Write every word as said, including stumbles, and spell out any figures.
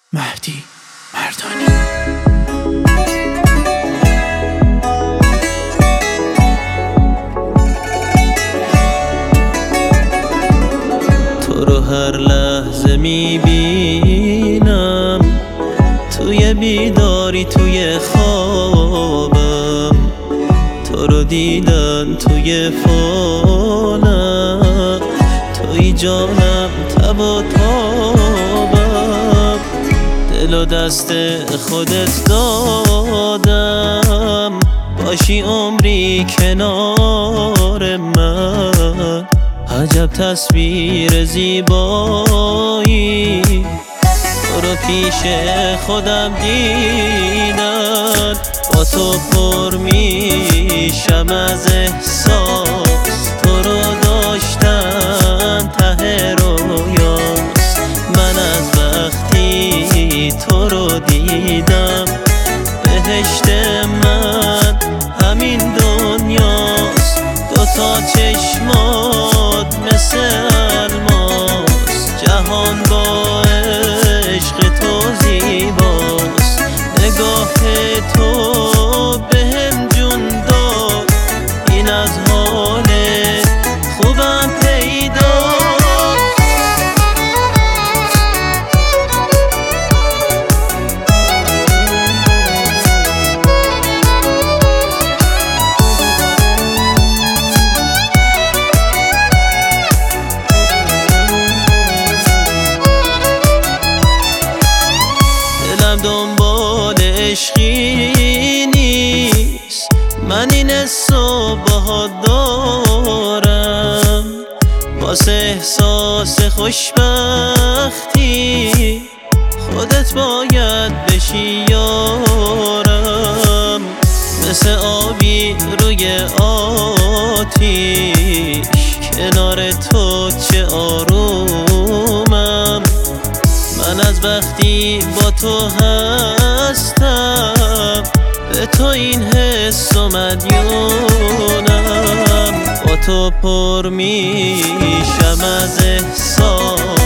مهدی مردانی. تو رو هر لحظه میبینم، توی بیداری توی خوابم. تو رو دیدن توی فانم، توی جانم تب و تابم. دل و دست خودت دادم، باشی عمری کنار من. عجب تصویر زیبایی تو رو پیش خودم دیدن. با تو پر میشم از احساس، تو رو داشتن ته رویاست. من از وقتی تو رو دیدم، بهشت من همین دنیاست. دوتا چشمات مثل الماس، جهان با عشق تو زیباست. نگاه تو بهم جون داد، این از حال خوبم پیدا. دنبال عشقی نیست، من این حسو باهات دارم. واسه احساس خوشبختی خودت باید بشی یارم. مثل آبی روی آتیش، کنار تو چه آرومم. من از وقتی با تو هستم، به تو این حس و مدیونم. با تو پر میشم از احساس،